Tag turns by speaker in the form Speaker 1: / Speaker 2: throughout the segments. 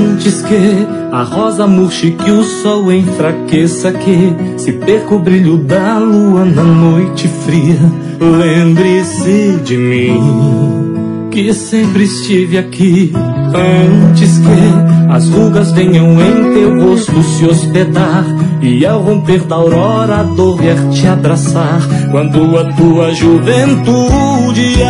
Speaker 1: Antes que a rosa murche, que o sol enfraqueça, que se perca o brilho da lua na noite fria, lembre-se de mim, que sempre estive aqui. Antes que as rugas venham em teu rosto se hospedar, e ao romper da aurora a dor vier te abraçar, quando a tua juventude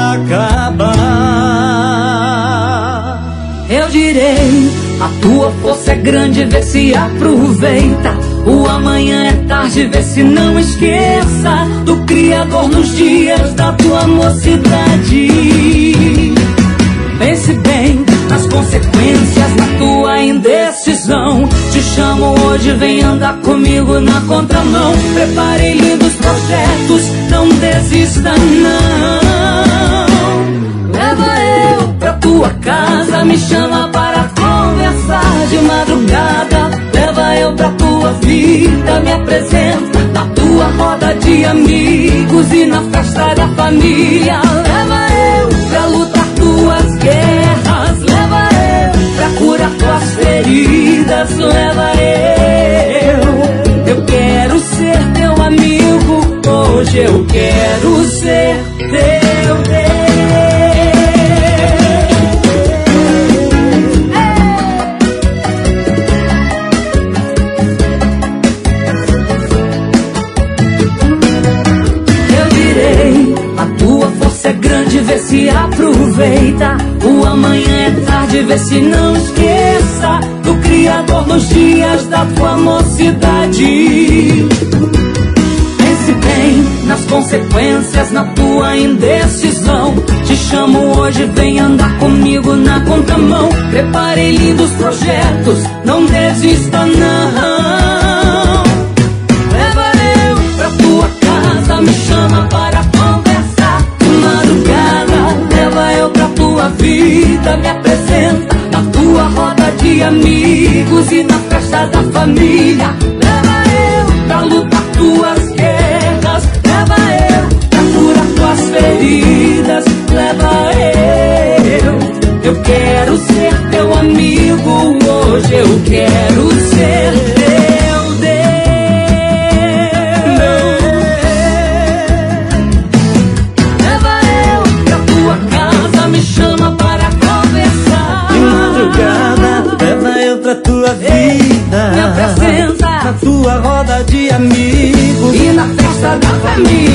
Speaker 1: acabar.
Speaker 2: Eu direi, a tua força é grande, vê se aproveita. O amanhã é tarde, vê se não esqueça do Criador nos dias da tua mocidade. Pense bem nas consequências da tua indecisão. Te chamo hoje, vem andar comigo na contramão. Preparei lindos projetos, não desista não. Leva eu pra tua casa, me chama para conversar de madrugada. Leva eu pra tua vida, me apresenta na tua roda de amigos e na festa da família. Leva eu pra lutar tuas guerras, leva eu pra curar tuas feridas, leva eu quero ser teu amigo, hoje eu quero ser teu Deus. Vê se aproveita, o amanhã é tarde, vê se não esqueça do Criador nos dias da tua mocidade. Pense bem nas consequências, na tua indecisão. Te chamo hoje, vem andar comigo na contramão. Preparei lindos projetos, não desista não. Leva eu pra tua casa, me chama para conversar de madrugada. Leva eu pra tua vida, me apresenta na tua roda de amigos e na festa da família. Leva eu pra lutar tuas guerras, leva eu pra curar tuas feridas, leva eu quero ser teu amigo, hoje eu quero ser teu Deus. Leva eu pra tua casa, me chama para conversar
Speaker 1: de madrugada. Leva eu pra tua vida,
Speaker 2: me apresenta
Speaker 1: na tua roda de amigos
Speaker 2: e na festa da família.